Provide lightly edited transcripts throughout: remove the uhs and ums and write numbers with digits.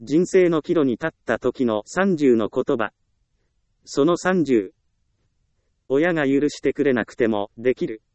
人生の岐路に立った時の30の言葉。その30。親が許してくれなくても、できる。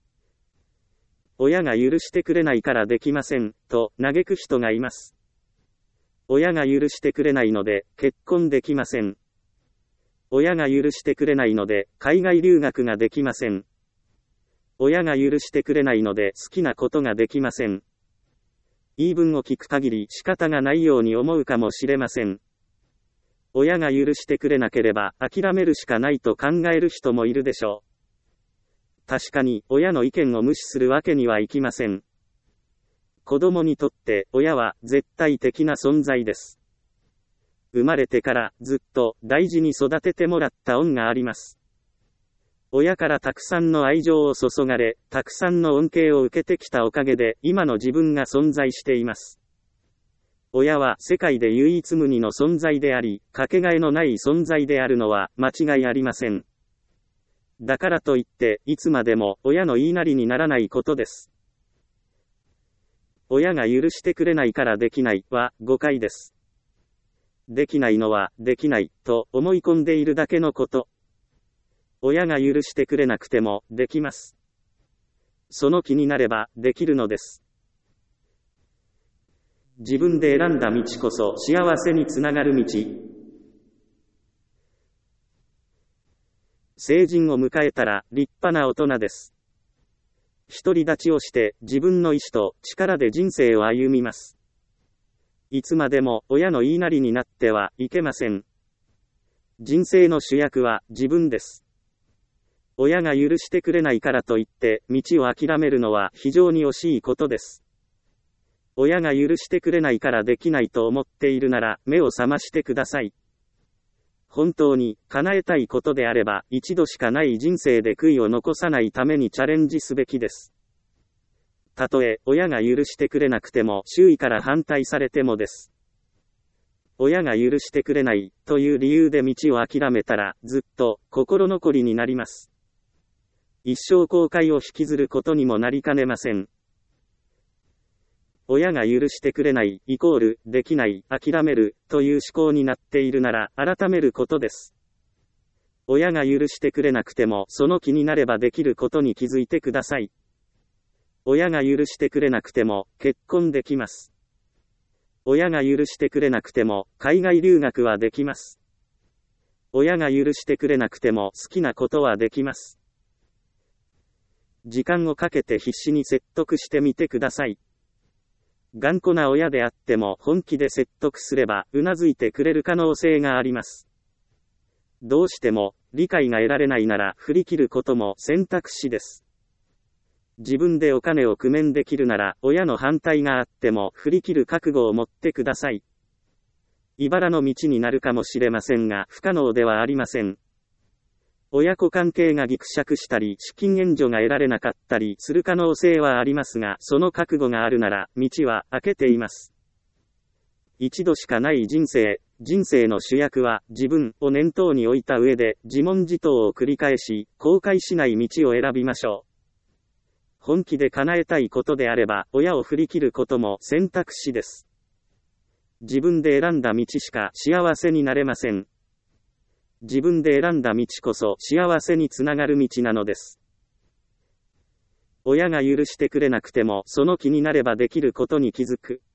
親が許してくれないからできません、と嘆く人がいます。親が許してくれないので、結婚できません。親が許してくれないので、海外留学ができません。親が許してくれないので、好きなことができません。言い分を聞く限り仕方がないように思うかもしれません。親が許してくれなければ諦めるしかないと考える人もいるでしょう。確かに、親の意見を無視するわけにはいきません。子供にとって親は絶対的な存在です。生まれてからずっと大事に育ててもらった恩があります。親からたくさんの愛情を注がれ、たくさんの恩恵を受けてきたおかげで今の自分が存在しています。親は世界で唯一無二の存在であり、かけがえのない存在であるのは間違いありません。だからといって、いつまでも親の言いなりにならないことです。親が許してくれないからできないは誤解です。できないのはできないと思い込んでいるだけのこと。親が許してくれなくてもできます。その気になればできるのです。自分で選んだ道こそ幸せにつながる道。成人を迎えたら立派な大人です。独り立ちをして自分の意志と力で人生を歩みます。いつまでも親の言いなりになってはいけません。人生の主役は自分です。親が許してくれないからといって道を諦めるのは非常に惜しいことです。親が許してくれないからできないと思っているなら目を覚ましてください。本当に叶えたいことであれば一度しかない人生で悔いを残さないためにチャレンジすべきです。たとえ親が許してくれなくても周囲から反対されてもです。親が許してくれないという理由で道を諦めたらずっと心残りになります。一生後悔を引きずることにもなりかねません。親が許してくれないイコールできない、諦めるという思考になっているなら改めることです。親が許してくれなくてもその気になればできることに気づいてください。親が許してくれなくても結婚できます。親が許してくれなくても海外留学はできます。親が許してくれなくても好きなことはできます。時間をかけて必死に説得してみてください。頑固な親であっても本気で説得すればうなずいてくれる可能性があります。どうしても理解が得られないなら振り切ることも選択肢です。自分でお金を工面できるなら親の反対があっても振り切る覚悟を持ってください。茨の道になるかもしれませんが不可能ではありません。親子関係がぎくしゃくしたり資金援助が得られなかったりする可能性はありますが、その覚悟があるなら道は開けています。一度しかない人生の主役は自分を念頭に置いた上で自問自答を繰り返し後悔しない道を選びましょう。本気で叶えたいことであれば親を振り切ることも選択肢です。自分で選んだ道しか幸せになれません。自分で選んだ道こそ幸せにつながる道なのです。親が許してくれなくてもその気になればできることに気づく。